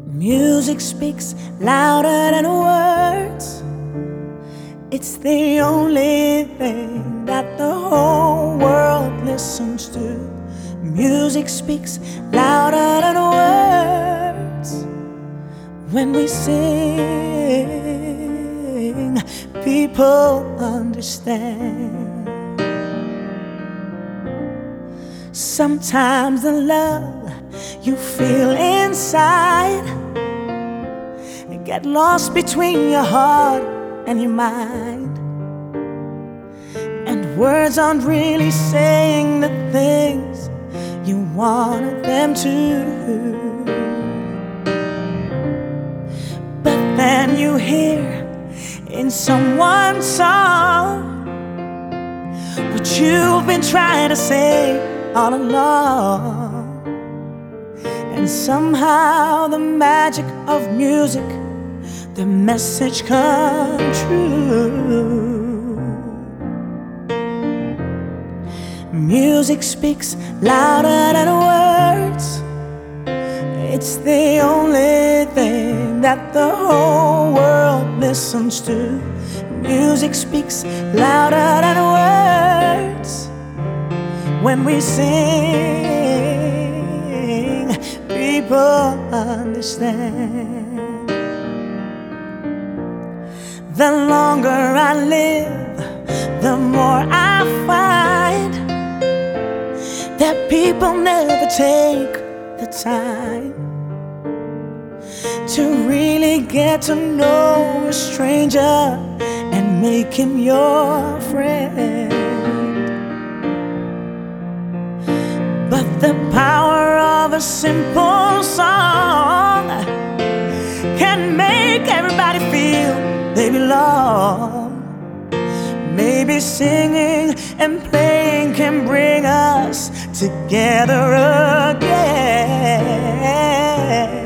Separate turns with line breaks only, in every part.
Music speaks louder than words. It's the only thing that the whole world listens to. Music speaks louder than words. When we sing, people understand. Sometimes the love you feel inside get lost between your heart and your mind, and words aren't really saying the things you wanted them to. But then you hear in someone's song what you've been trying to say all along. And somehow the magic of music, the message comes true. Music speaks louder than words. It's the only thing that the whole world listens to. Music speaks louder than words. When we sing, people understand. The longer I live, the more I find that people never take the time to really get to know a stranger and make him your friend. But the power of a simple song can make everybody feel they belong. Maybe singing and playing can bring us together again.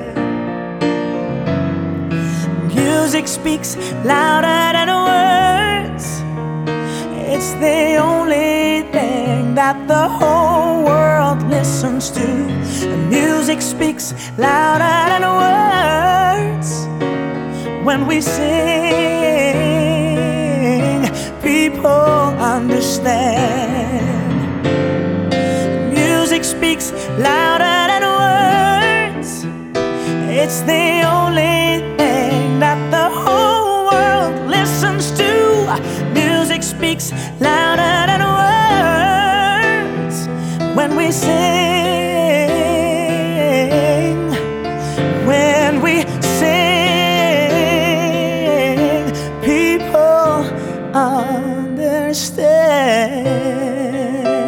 Music speaks louder than words. It's the only thing that the whole world listens to. Music speaks louder than words. When we sing, people understand. Music speaks louder than words. It's the only thing that the whole world listens to. Music speaks louder than words. When we sing, when we sing, people understand.